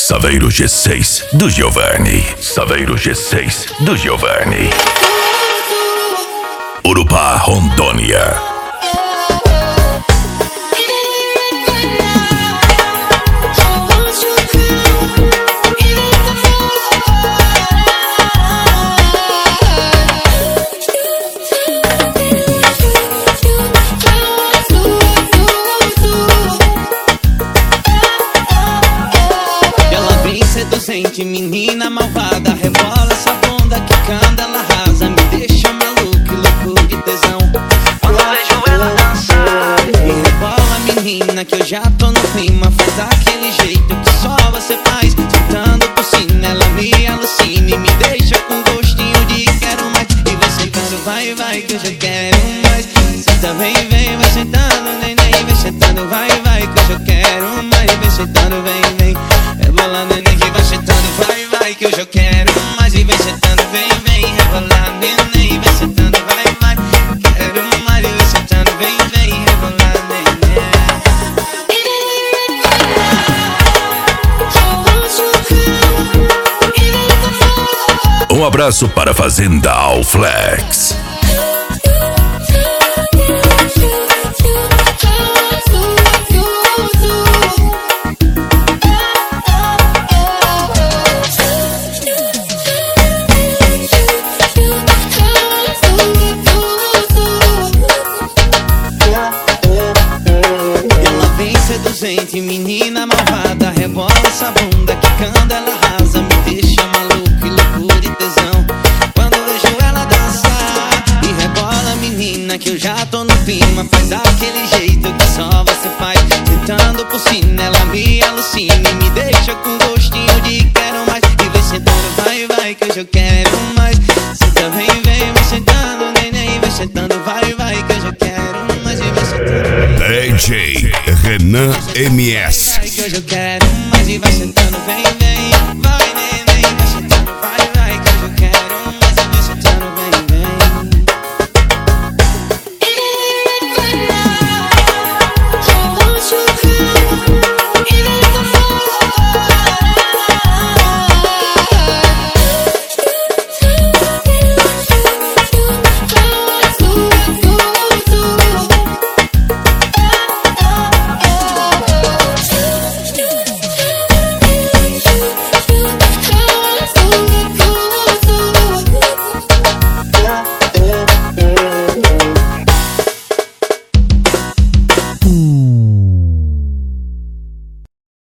Saveiro G6 do Giovanni. Saveiro G6 do Giovanni. Urupá, Rondônia. Seduzente, menina malvada, rebola essa bunda que canta, ela arrasa, me deixa maluco, louco de tesão. Quando eu vejo ela dançar, e rebola menina que eu já tô no clima, faz daquele jeito que só você faz, sentando por cima, ela me alucina e me deixa com gostinho de quero mais. E vai sentando, vai, vai, que eu já quero mais. Senta, vem, vem, vai sentando, neném, vai sentando, vai, vai, que eu já quero mais. Vem sentando, vem, vem, rebola, neném, que vai sentando, vai, vai, que eu já quero mais. E vem sentando, vem, vem, rebola, neném, vai sentando, vai, vai, quero mais. E vem sentando, vem, vem, rebola, neném. Um abraço para a Fazenda Alflex. Seduzente, menina malvada, rebola essa bunda que canta, ela arrasa, me deixa maluco e louco de tesão. Quando eu vejo ela dançar, e rebola menina que eu já tô no clima, faz daquele jeito que só você faz, sentando por cima, ela me alucina e me deixa com gostinho de quero mais. E vem sentando, vai, vai, que hoje eu quero mais. Senta, vem, vem, vai sentando, neném, vai sentando, vai, vai, que hoje eu quero mais. E vem sentando, DJ Renan MS. que hoje eu quero mais. E vai sentando, vem, vem, vai.